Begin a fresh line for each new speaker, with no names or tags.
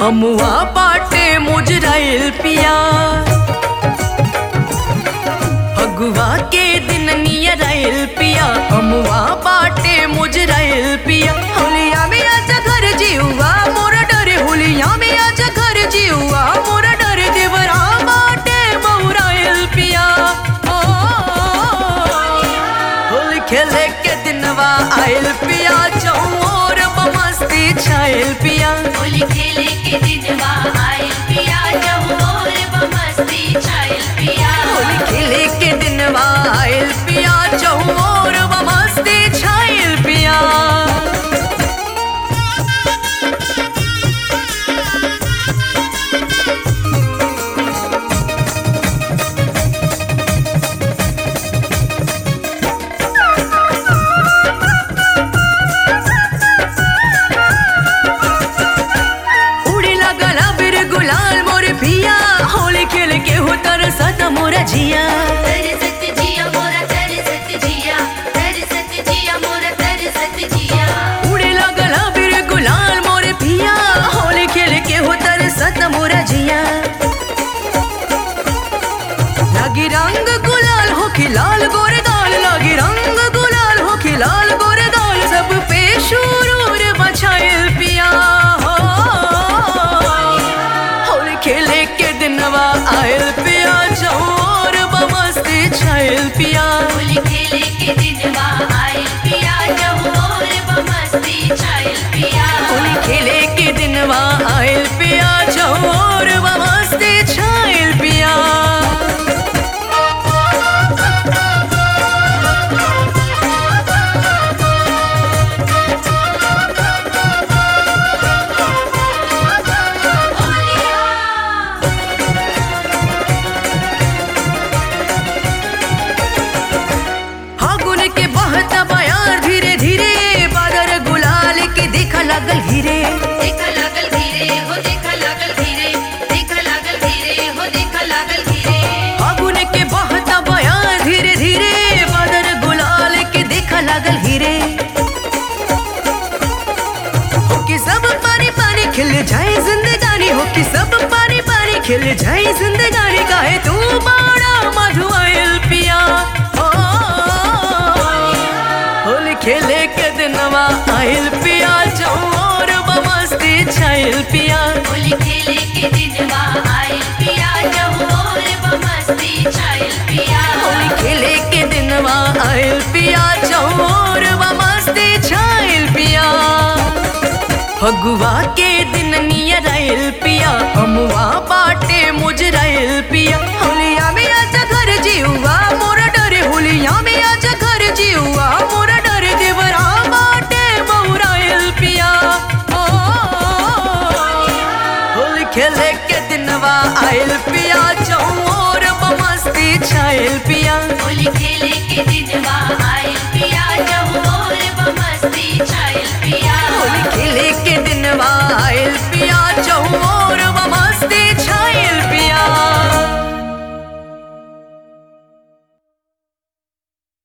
अमुआ बाटे मुजराइल पिया। फगुआ के दिन नियर आइल पिया, अमुआ बाटे मुजराइल पिया। होलिया में आजा घर जीवा मोरा डरे, होलिया में आजा घर जीवा मोरा डरे। देवरा बाटे बौराइल पिया। ओ होली खेले के दिनवा आइल पिया, चौर बमस्ती छाइल पिया।
होली खेले के दिनवा आइल पिया, चौर बमस्ती छाइल पिया।
होली खेले के दिनवा आइल पिया, चौर बमस्ती छाइल पिया। गुलाल मोर पिया, होली खेल के हो तरसत मोरा जिया।
तरसत जिया मोरा तरसत जिया, तरसत जिया मोरा तरसत जिया।
उड़े लगल बिर गुलाल मोर पिया, होली खेल के हो तरसत मोरा जिया। लगी रंग गुलाल हो खिलाल गोरे गाल, लगी रंग गुलाल हो खिलाल गोरे गाल। सब पे शुरूर बछाइल पिया। खेले के दिनवा आइल पिया, चौर बमस्ती छाइल पिया।
होली खेले के दिनवा आइल पिया, चौर बमस्ती छाइल पिया।
होली खेले के दिनवा आइल पिया, चौर बमस्ती छाइल पिया। लागल घिरे,
देखा लागल घिरे हो, देखा लागल घिरे, देखा लागल घिरे हो, देखा लागल घिरे।
फागुन के बहता बयार धीरे धीरे, बादर गुलाल के देखा लागल घिरे। हो कि सब पानी पानी खिल जाए जिंदगानी, हो कि सब पानी पानी खिल जाए जिंदगानी। काहे तू बड़ा मधुआइल पिया। होली खेले के दिनवा आइल पिया, चौर बमस्ती छाइल पिया।
होली खेले के दिनवा आइल पिया, चौर बमस्ती छाइल पिया।
होली खेले के दिनवा आइल पिया, चौर बमस्ती छाइल पिया। फगुआ के दिन नियर आइल पिया, अमुआ बाटे मुजराइल पिया। होलिया में आजा घर जीवा मोरा डरे, होलिया में आजा घर जीवा मोरा डरे। देवरा बाटे बौराइल पिया। होली खेले के दिनवा आइल पिया, चौर बमस्ती छाइल पिया।
होली खेले के दिनवा